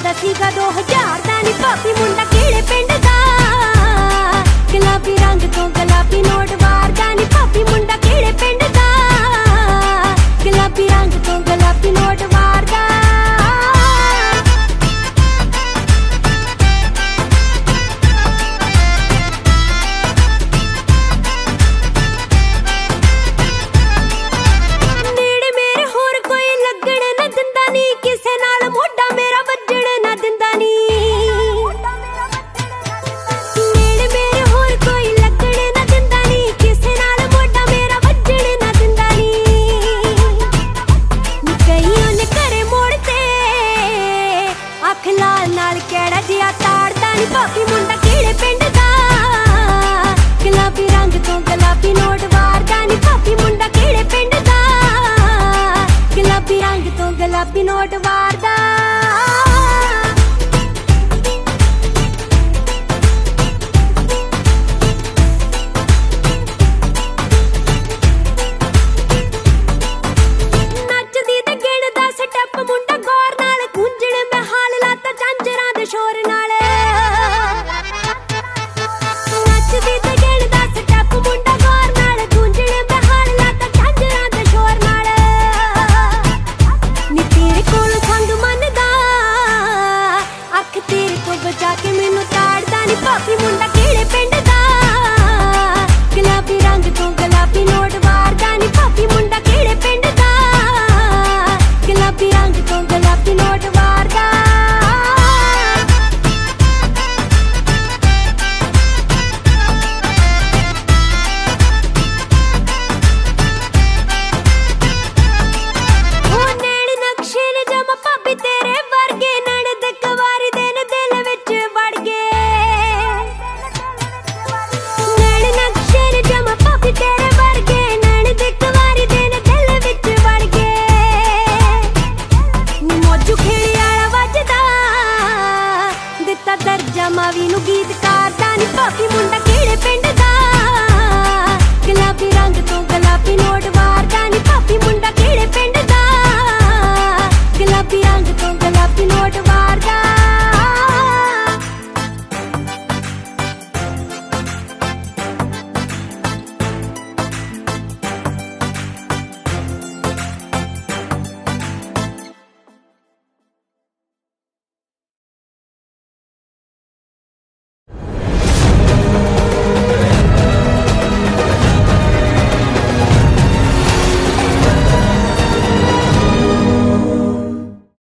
ਦਾ ਸੀਗਾ 2000 ਦਾ ਨੀ ਭਾਬੀ ਮੁੰਡਾ ਕਿਹੜੇ ਪਿੰਡ ਦਾ ਗੁਲਾਬੀ ਰੰਗ ਤੋਂ ਗੁਲਾਬੀ ਨੋਟ ਵਾਰਦਾ ਨੀ ਭਾਬੀ ਮੁੰਡਾ ਕਿਹੜੇ ਪਿੰਡ ਦਾ ਗੁਲਾਬੀ ਰੰਗ ਤੋਂ ਗੁਲਾਬੀ ਨੋਟ ਵਾਰਦਾ ਭਾਬੀ ਮੁੰਡਾ ਕਿਹੜੇ ਪਿੰਡ ਦਾ ਗੁਲਾਬੀ ਰੰਗ ਤੋਂ ਗੁਲਾਬੀ ਨੋਟ ਵਾਰਦਾ ਨੀ ਭਾਬੀ ਮੁੰਡਾ ਕਿਹੜੇ ਪਿੰਡ ਦਾ ਗੁਲਾਬੀ ਰੰਗ ਤੋਂ ਗੁਲਾਬੀ ਨੋਟ ਵਾਰਦਾ ਨੱਚਦੀ ਤੇ ਗਿਣਦਾ ਸਟੈਪ ਮੁੰਡਾ ਗੌਰ ਨਾਲ ਗੂੰਜਣ ਮੈਂ ਹਾਲ ਲਾਤਾ ਝਾਂਜਰਾਂ ਦੇ ਸ਼ੋਰ ਨਾਲ ਭਾਬੀ ਮੁੰਡਾ ਕਿਹੜੇ ਪਿੰਡ ਦਾ ਗੁਲਾਬੀ ਰੰਗ ਤੋਂ ਗੁਲਾਬੀ ਨੋਟ ਵਾਰਦਾ ਨੀ ਭਾਬੀ ਮੁੰਡਾ ਕਿਹੜੇ ਪਿੰਡ ਦਾ ਗੁਲਾਬੀ ਰੰਗ ਤੋਂ ਗੁਲਾਬੀ ਨੋਟ ਵਾਰਦਾ ਉਹ ਨੈਣ ਨਕਸ਼ੇ ਨੇ ਜਮਾ ਭਾਬੀ ਤੇਰੇ ਵਰਗੇ ਨਣਦ ਕੁਵਾਰੀ ਦੇ ਨੇ ਦਿਲ ਵਿੱਚ ਵੜ ਗਏ ਤੇਰੇ ਵਰਗੇ ਨੈਣ ਦੇ ਕੁਵਾਰੀ ਦੇ ਨੇ ਦਿਲ ਵਿੱਚ ਵੜ ਗਏ ਨੀ ਮੋਜੂ ਖੇੜੀ ਵਾਲਾ ਵੱਜਦਾ ਦਿੱਤਾ ਦਰਜਾ ਮਾਵੀ ਨੂੰ ਗੀਤਕਾਰ ਦਾ ਨੀ ਭਾਬੀ ਮੁੰਡਾ ਕਿਹੜੇ ਪਿੰਡ ਦਾ ਗੁਲਾਬੀ ਰੰਗ ਤੋਂ ਗੁਲਾਬੀ ਨੋਟ ਵਾਰਦਾ ਨੀ ਭਾਬੀ ਮੁੰਡਾ ਕਿਹੜੇ ਪਿੰਡ ਦਾ ਗੁਲਾਬੀ ਰੰਗ ਤੋਂ